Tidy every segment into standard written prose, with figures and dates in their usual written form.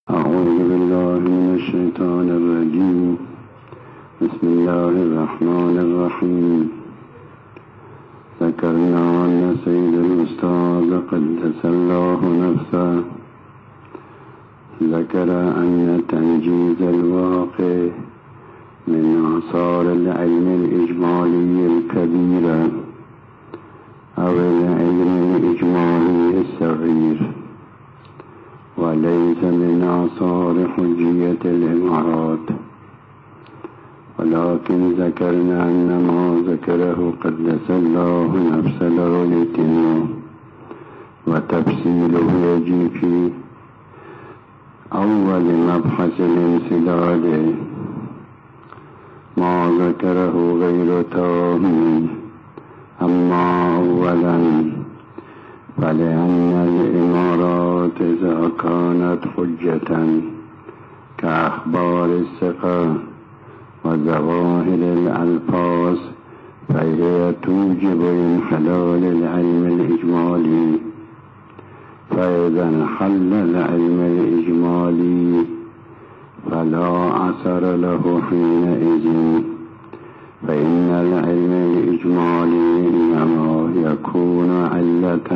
أعوذ بالله من الشيطان الرجيم. بسم الله الرحمن الرحيم. ذكرنا أن سيد الأستاذ قدس الله نفسه ذكر أن تنجيز الواقع من آثار العلم الإجمالي الكبير أو العلم الإجمالي الصغير، وليس من آثار حجية الإمارات، ولكن ذكرنا أن ما ذكره قدس الله نفسه له الاتناع وتفصيله يجي في أول مبحث الانسداد. ما ذكره غير تام، أما أولا فلأن الإمارات إذا كانت حجة كأخبار الثقة وظواهر الألفاظ فهي توجب انحلال العلم الإجمالي، فإذا انحل العلم الإجمالي فلا أثر له حينئذ، فإن العلم الإجمالي إنما يكون علة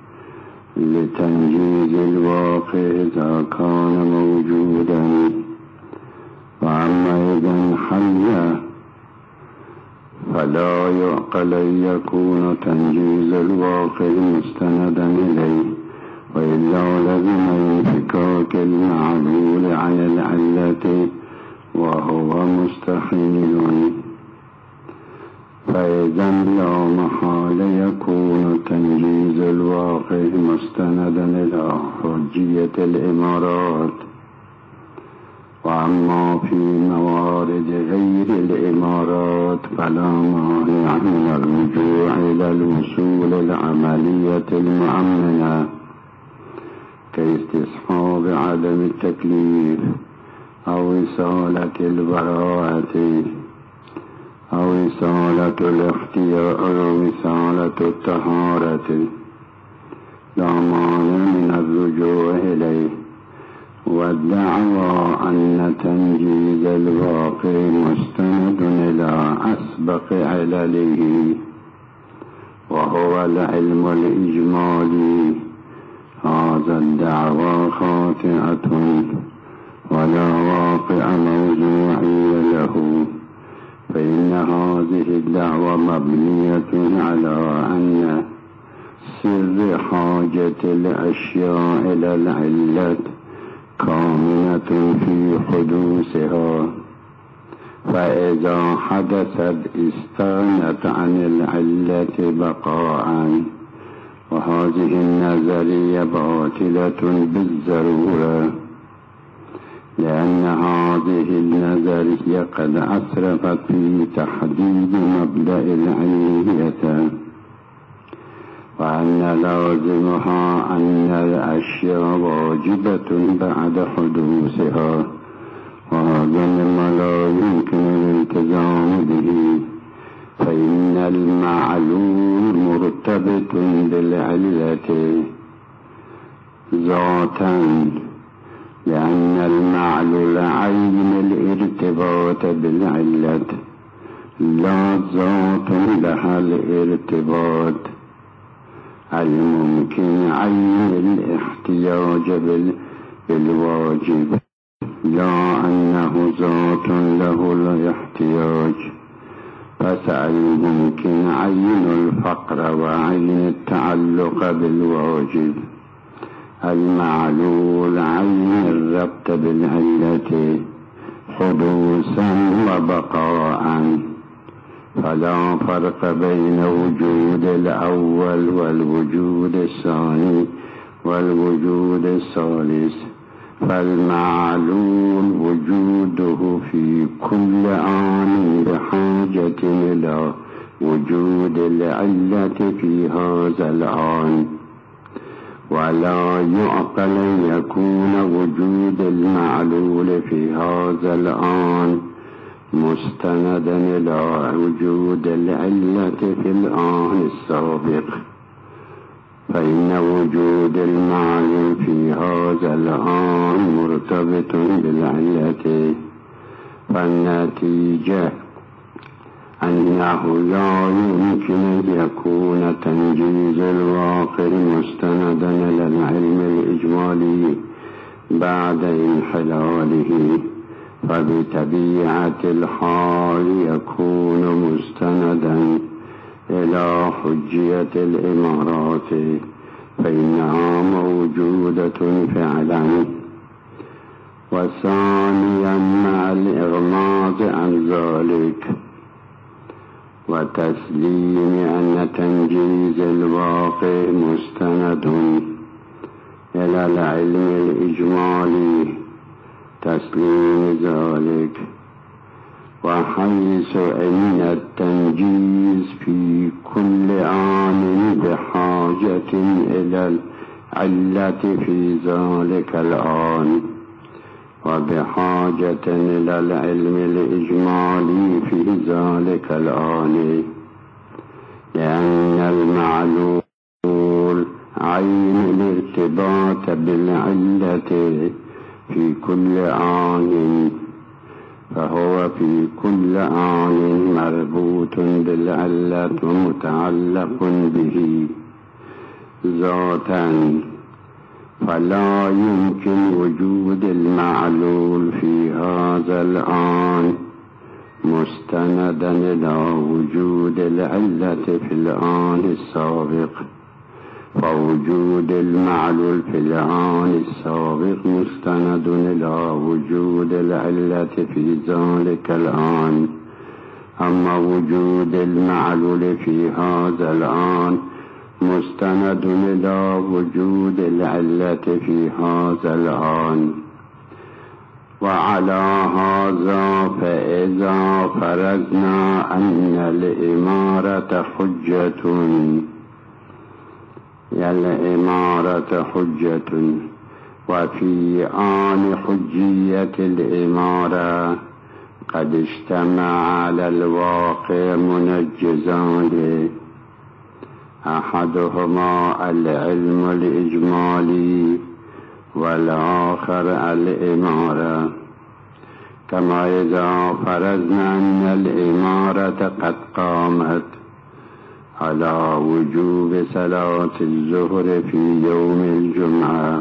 لتنجيز الواقع إذا كان موجودا، وأما إذا انحل فلا يعقل أن يكون تنجيز الواقع مستندا إليه، وإلا لزم انفكاك المعلول عن العلة وهو مستحيل، فإذا لا محال يكون تنجيز الواقع مستندا إلى حجية الإمارات. وأما في موارد غير الإمارات فلا مانع من الرجوع إلى الوصول العملية المؤمنة كاستصحاب عدم التكليف أو إصالة البراءة أو إصالة الاختيار أو إصالة الطهارة، لا مانع من الرجوع إليه. والدعوى أن تنجيز الواقع مستند إلى أسبق علله وهو العلم الإجمالي، هذا الدعوى خاطئة ولا واقع موضوعي له، فإن هذه الدعوة مبنية على أن سر حاجة الأشياء إلى العلة كامنة في حدوثها، فإذا حدثت استغنت عن العلة بقاء، وهذه النظرية باطلة بالضرورة، لأن هذه النظرية قد أسرفت في تحديد مبدأ العلمية، وأن لازمها أن الأشياء واجبة بعد حدوثها، وهذا مما لا يمكن الالتزام به، فإن المعلول مرتبط بالعلة ذاتا، لأن المعلول عين الارتباط بالعلة لا ذات لها الارتباط الممكن عين الاحتياج بالواجب، لا أنه ذات له الاحتياج. فالممكن عين الفقر وعين التعلق بالواجب، المعلول عين الربط بالعلة حدوثا وبقاء، فلا فرق بين وجود الأول والوجود الثاني والوجود الثالث، فالمعلول وجوده في كل آن بحاجة إلى وجود العلة في هذا الآن، ولا يعقل أن يكون وجود المعلول في هذا الآن مستندا إلى وجود العلة في الآن السابق، فإن وجود المعلوم في هذا الآن مرتبط بالعلة، فالنتيجة أنه لا يمكن أن يكون تنجيز الواقع مستندا إلى العلم الإجمالي بعد انحلاله، فبطبيعة الحال يكون مستندا إلى حجية الإمارات، فإنها موجودة فعلا. وثانيا مع الإغماض عن ذلك وتسليم أن تنجيز الواقع مستند إلى العلم الإجمالي، تسليم ذلك، وحيث أن التنجيز في كل آن بحاجة إلى العلة في ذلك الآن، وبحاجة إلى العلم الإجمالي في ذلك الآن، لأن المعلول عين الارتباط بالعلة في كل آن، فهو في كل آن مربوط بالعلة ومتعلق به ذاتا، فلا يمكن وجود المعلول في هذا الآن مستندا إلى وجود العلة في الآن السابق، فوجود المعلول في الآن السابق مستند إلى وجود العلة في ذلك الآن. أما وجود المعلول في هذا الآن مستند إلى وجود العلة في هذا الآن. وعلى هذا فإذا فرضنا أن الإمارة حجة وفي آن حجية الإمارة قد اجتمع على الواقع منجزان، أحدهما العلم الإجمالي والآخر الإمارة، كما إذا فرضنا أن الإمارة قد قامت على وجوب صلاة الظهر في يوم الجمعة،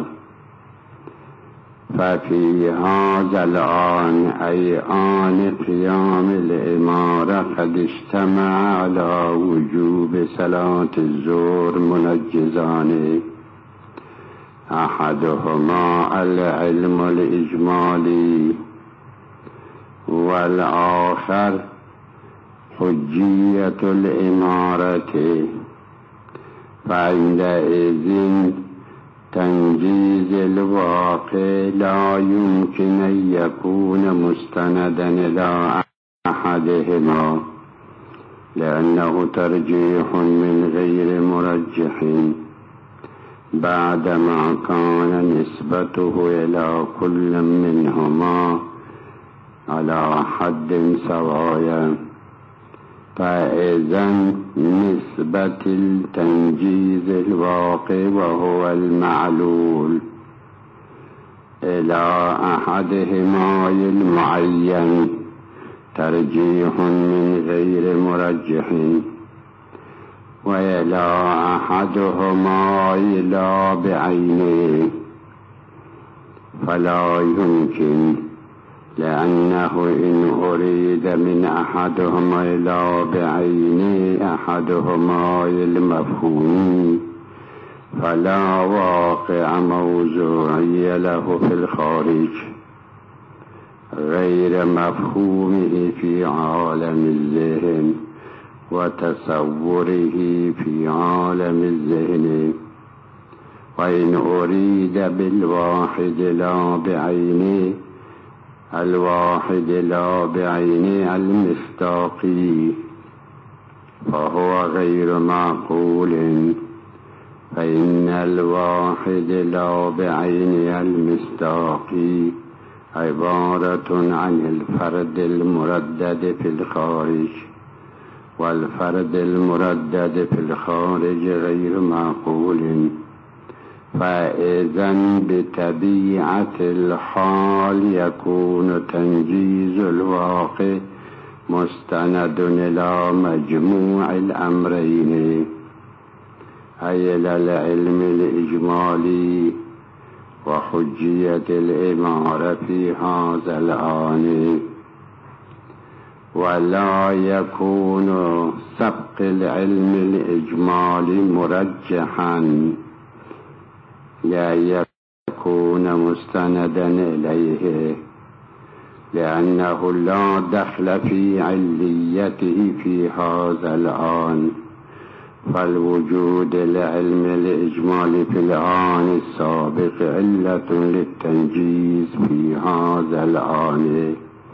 ففي هذا الآن أي آن قيام الإمارة قد اجتمع على وجوب صلاة الظهر منجزان، أحدهما العلم الإجمالي والآخر حجية الإمارة، فعندئذ تنجيز الواقع لا يمكن أن يكون مستندا إلى أحدهما، لأنه ترجيح من غير مرجح بعدما كان نسبته إلى كل منهما على حد سواء. فإذا نسبة التنجيز الواقع وهو المعلول إلى أحدهما المعين ترجيح من غير مرجح، وإلى أحدهما إلى بعينه فلا يمكن، لأنه إن أريد من أحدهما إلى بعينه أحدهما المفهوم فلا واقع موضوعي له في الخارج غير مفهومه في عالم الذهن وتصوره في عالم الذهن. وإن أريد بالواحد لا بعينه الواحد لا بعينه المصداقي فهو غير معقول، فإن الواحد لا بعينه المصداقي عبارة عن الفرد المردد في الخارج، والفرد المردد في الخارج غير معقول، فإذن بطبيعة الحال يكون تنجيز الواقع مستند إلى مجموع الأمرين، أي إلى العلم الإجمالي وحجية الإمارة في هذا الآن، ولا يكون سبق العلم الإجمالي مرجحا لا يكون مستندا إليه، لأنه لا دخل في عليته في هذا الآن، فالوجود العلم الإجمالي في الآن السابق علة للتنجيز في هذا الآن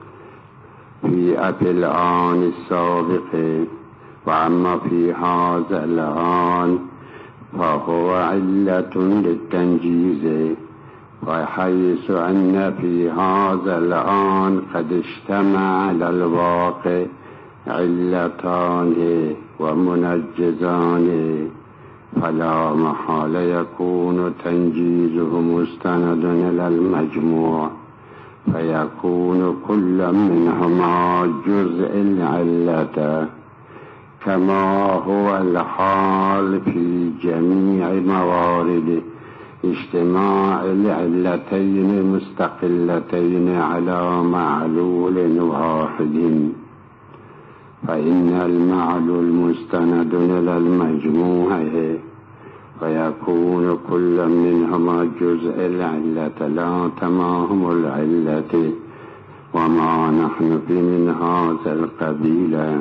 في الآن السابق، وأما في هذا الآن فهو علة للتنجيز، وحيث أن في هذا الآن قد اجتمع على الواقع علتان ومنجزان، فلا محال يكون تنجيزه مستند إلى المجموع، فيكون كل منهما جزء العلة، كما هو الحال في جميع موارد اجتماع العلتين المستقلتين على معلول واحد، فإن المعلول مستند إلى المجموع، فيكون كل منهما جزء العلة لا تمام العلة، وما نحن في من هذا القبيل.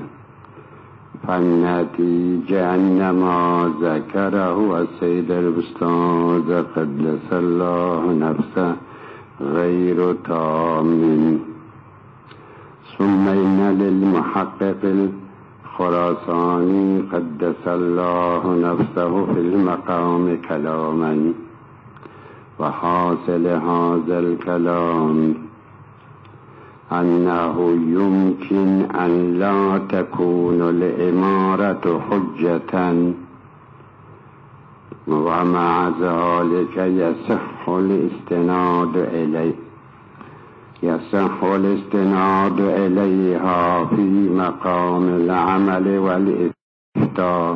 فالنتيجة أن ما ذكره السيد الأستاذ قدس الله نفسه غير تام. ثم إن للمحقق الخراساني قدس الله نفسه في المقام كلاما، وحاصل هذا الكلام أنه يمكن أن لا تكون الإمارة حجة، ومع ذلك يصح الاستناد إليها في مقام العمل والإفتاء،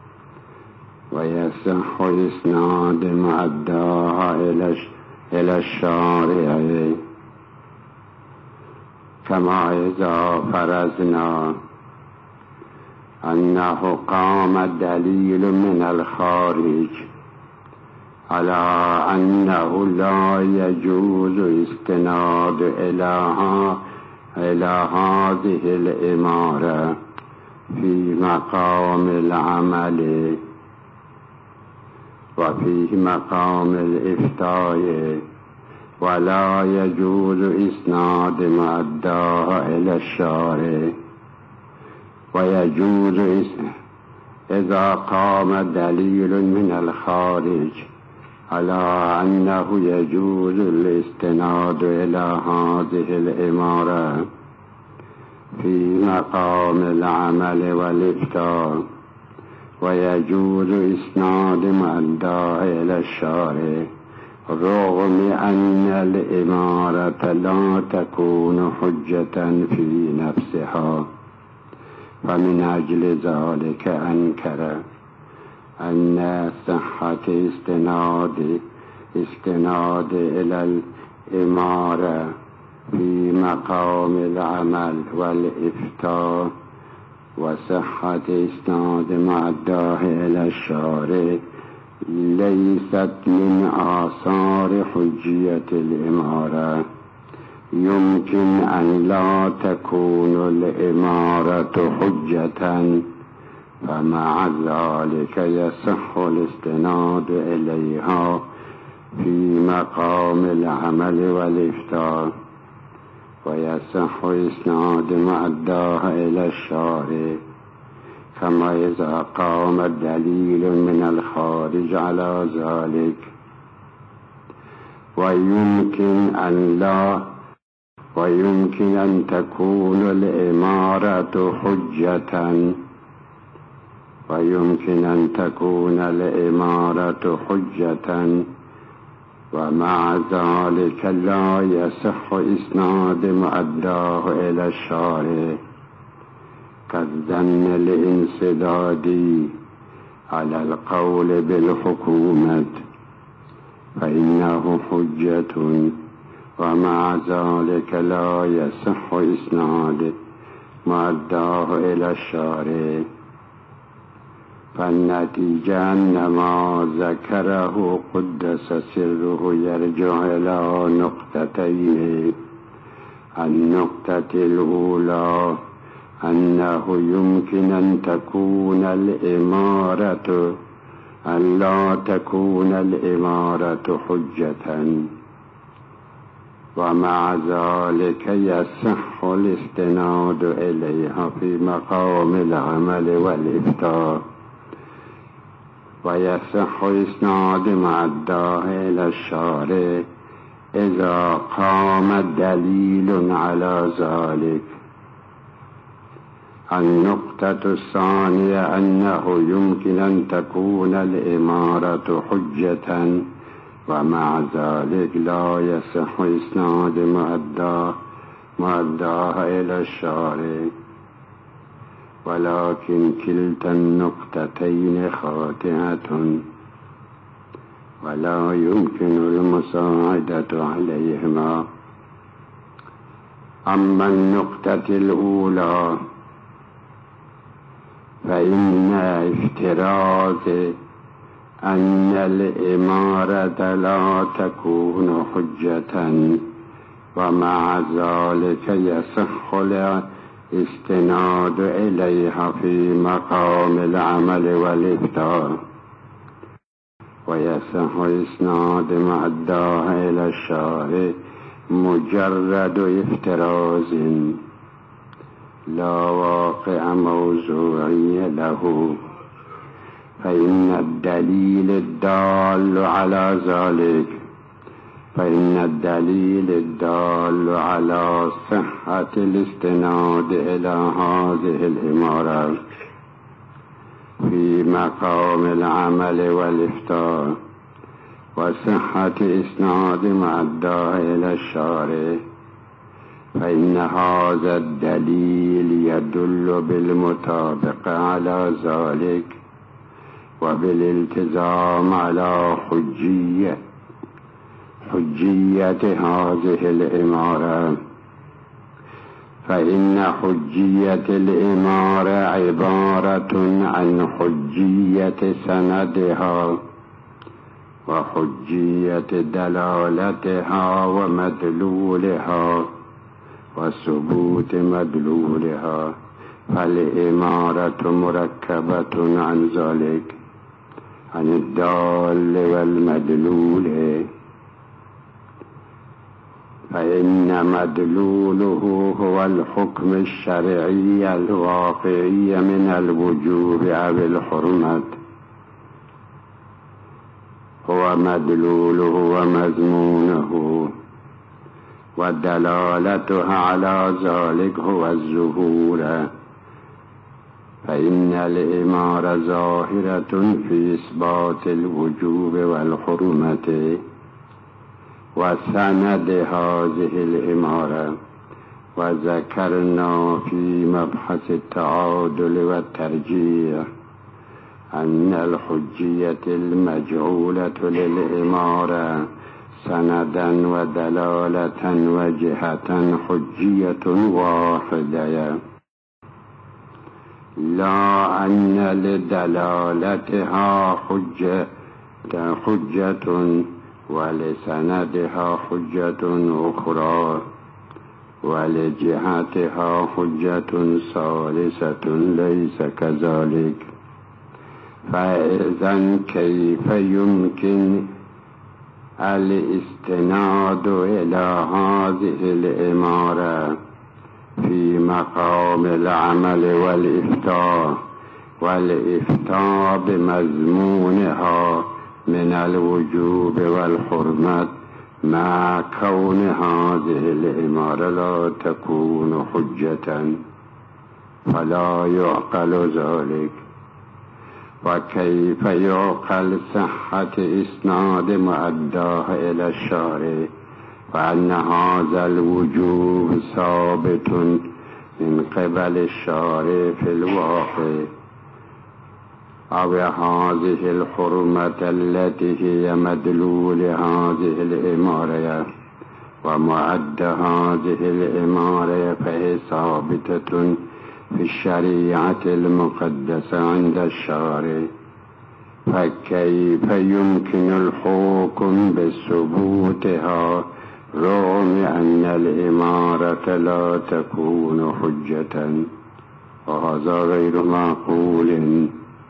ويصح إسناد مؤداها إلى الشارع، كما إذا فرضنا أنه قام دليل من الخارج على أنه لا يجوز استناد إلى هذه الإمارة في مقام العمل وفي مقام الإفتاء، ولا يجوز إسناد مؤداها إلى الشارع، ويجوز إذا قام دليل من الخارج على أنه يجوز الاستناد إلى هذه الإمارة في مقام العمل والإفتاء، ويجوز إسناد مؤداها إلى الشارع، رغم أن الإمارة لا تكون حجة في نفسها. فمن أجل ذلك أنكر أن صحة استناد إلى الإمارة في مقام العمل والإفتاء وصحة إسناد مؤداها إلى الشارع ليست من آثار حجية الإمارة. يمكن أن لا تكون الإمارة حجة، فمع ذلك يصح الاستناد إليها في مقام العمل والإفتاء، ويصح إسناد مؤداها إلى الشارع، كما إذا قام دليل من الخارج على ذلك. ويمكن أن تكون الإمارة حجة ويمكن أن تكون الإمارة حجة، ومع ذلك لا يصح إسناد مؤداه إلى الشارع كالظن الانسدادي على القول بالحكومة، فإنه حجة، ومع ذلك لا يصح إسناد مؤداه إلى الشارع. فالنتيجة أن ما ذكره قدس سره يرجع إلى نقطتين. النقطة الأولى أنه يمكن أن تكون الإمارة أن لا تكون الإمارة حجة، ومع ذلك يصح الاستناد إليها في مقام العمل والإفتاء، ويصح إسناد مؤداه إلى الشارع إذا قام دليل على ذلك. النقطة الثانية أنه يمكن أن تكون الإمارة حجة، ومع ذلك لا يصح إسناد مؤداه إلى الشارع، ولكن كلتا النقطتين خاطئة ولا يمكن المساعدة عليهما. أما النقطة الأولى فإن افتراض أن الإمارة لا تكون حجة ومع ذلك يصح الاستناد إليها في مقام العمل والإفتاء، ويصح إسناد مؤداه إلى الشارع مجرد افتراض لا واقع موضوعي له، فإن الدليل الدال على صحة الاستناد إلى هذه الإمارة في مقام العمل والإفتاء وصحة إسناد مؤداه إلى الشارع، فإن هذا الدليل يدل بالمطابقة على ذلك وبالالتزام على حجية هذه الإمارة، فإن حجية الإمارة عبارة عن حجية سندها وحجية دلالتها ومدلولها وثبوت مدلولها، فالإمارة مركبة عن ذلك، عن الدال والمدلول، فإن مدلوله هو الحكم الشرعي الواقعي من الوجوب أو الحرمة، هو مدلوله ومضمونه، ودلالتها على ذلك هو الظهور، فإن الإمارة ظاهرة في إثبات الوجوب والحرمة وسند هذه الإمارة. وذكرنا في مبحث التعادل والترجيح أن الحجية المجعولة للإمارة سندا ودلالة وجهة حجية واحدة، لا أن لدلالتها حجة ولسندها حجة أخرى ولجهتها حجة ثالثة ليس كذلك. فإذن كيف يمكن الاستناد إلى هذه الإمارة في مقام العمل والإفتاء بمضمونها من الوجوب والحرمة مع كون هذه الإمارة لا تكون حجة؟ فلا يعقل ذلك. وكيف يعقل صحة إسناد مؤداه إلى الشارع وأن هذا الوجوب ثابت من قبل الشارع في الواقع، أو هذه الحرمة التي هي مدلول هذه الإمارة ومعد هذه الإمارة فهي ثابتة في الشريعة المقدسة عند الشارع، فكيف يمكن الحكم بثبوتها رغم أن الإمارة لا تكون حجة؟ وهذا غير معقول.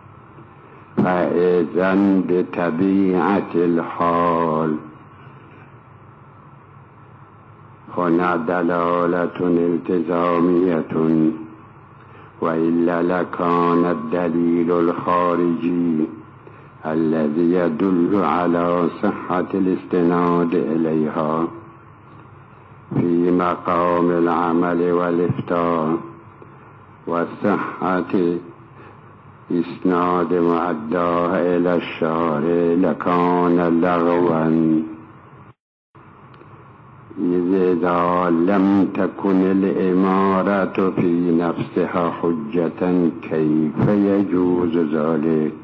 فإذن بطبيعة الحال هنا دلالة التزامية، وإلا لكان الدليل الخارجي الذي يدل على صحة الاستناد إليها في مقام العمل والإفتاء وصحة إسناد مؤداه إلى الشارع لكان لغوا، إذا لم تكن الإمارة في نفسها حجة كيف يجوز ذلك؟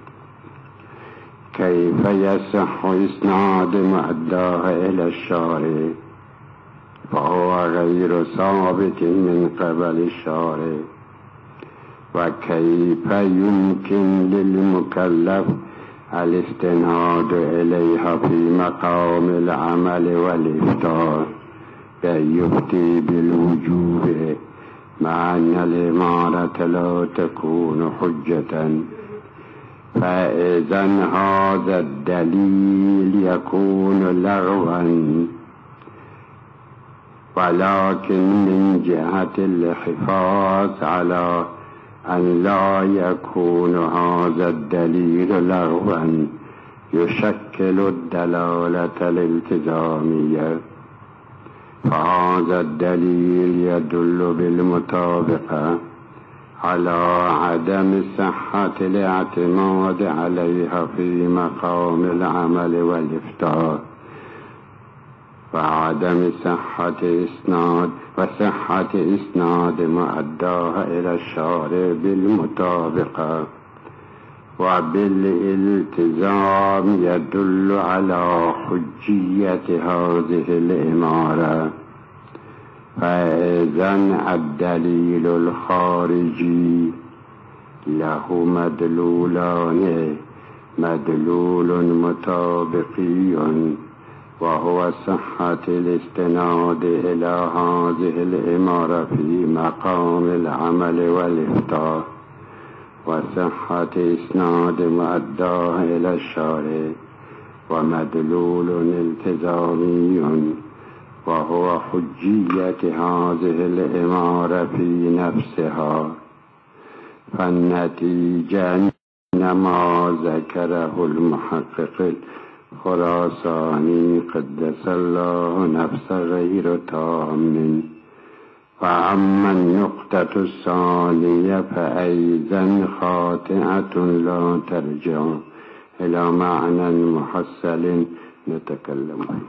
كيف يصح إسناد مؤداه إلى الشارع فهو غير ثابت من قبل الشارع؟ وكيف يمكن للمكلف الاستناد إليها في مقام العمل والإفتاء كي يفتي بالوجوب مع أن الإمارة لا تكون حجة؟ فإذن هذا الدليل يكون لغوا، ولكن من جهة الحفاظ على أن لا يكون هذا الدليل لغوا يشكل الدلالة الالتزامية، فهذا الدليل يدل بالمطابقة على عدم صحة الاعتماد عليها في مقام العمل والإفتاء وعدم صحة إسناد مؤداها إلى الشارع بالمطابقة، وبالالتزام يدل على حجية هذه الإمارة. فإذن الدليل الخارجي له مدلولان، مدلول مطابقي وهو صحة الاستناد إلى هذه الإمارة في مقام العمل والإفتاء وصحة إسناد مؤداه إلى الشارع، ومدلول التزامي وهو حجية هذه الإمارة في نفسها. فالنتيجة أن ما ذكره المحقق الخراساني قدس الله نفسه غير تام. فأما النقطة الثانية فأيضا خاطئة لا ترجع إلى معنى محصل نتكلم